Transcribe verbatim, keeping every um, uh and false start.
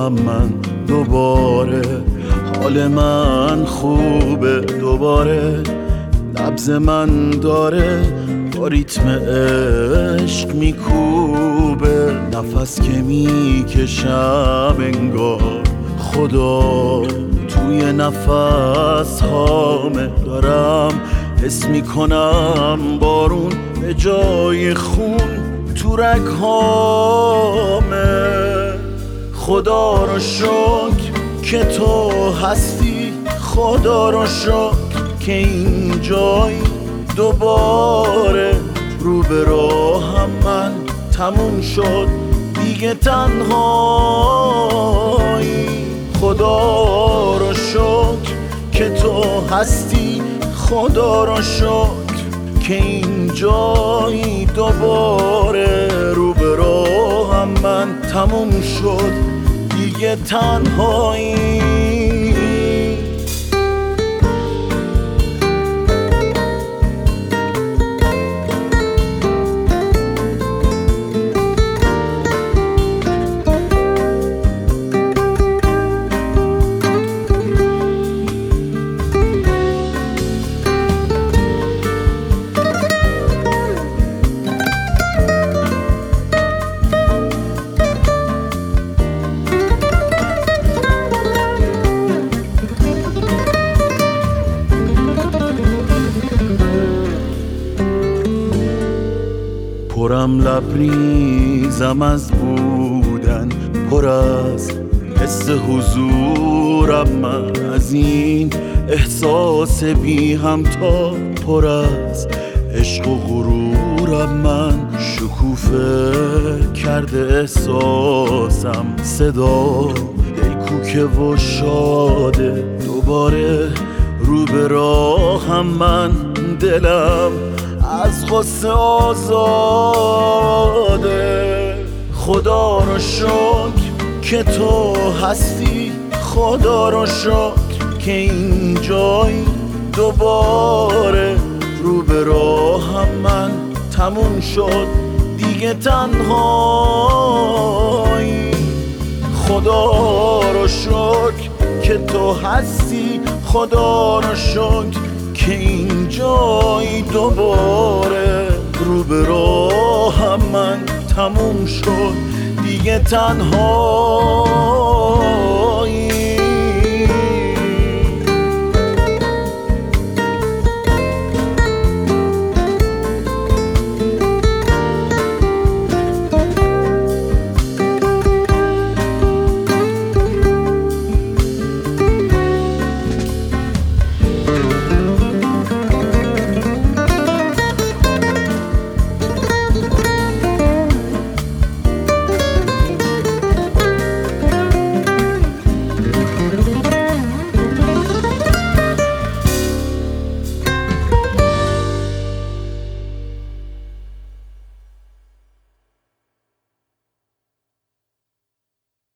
راهم من دوباره، حال من خوبه دوباره، نبض من داره با ریتم عشق میکوبه، نفس که میکشم انگار خدا توی نفس هامه، دارم حس میکنم بارون به جای خون تو رگ‌هامه. خدا رو شکر که تو هستی، خدا رو شکر که این جایی دوباره، رو به راهم من تموم شد دیگه تنهایی. خدا رو شکر که تو هستی، خدا رو شکر که این جایی دوباره، رو به راهم من تموم شد دیگه تنهایی. پرم لبریزم از بودن، پر از حس حضورم من، از این احساس بی همتا، پر از عشق و غرورم من، شکوفه کرده احساسم صدا، دل کوکه و شاده دوباره، رو به راهم من دلم از غصه آزاده. خدا رو شکر که تو هستی، خدا رو شکر که این جایی دوباره، رو به راهم من تموم شد دیگه تنهایی. خدا رو شکر که تو هستی، خدا رو شکر که این جایی دوباره، رو به راهم من تموم شد دیگه تنها.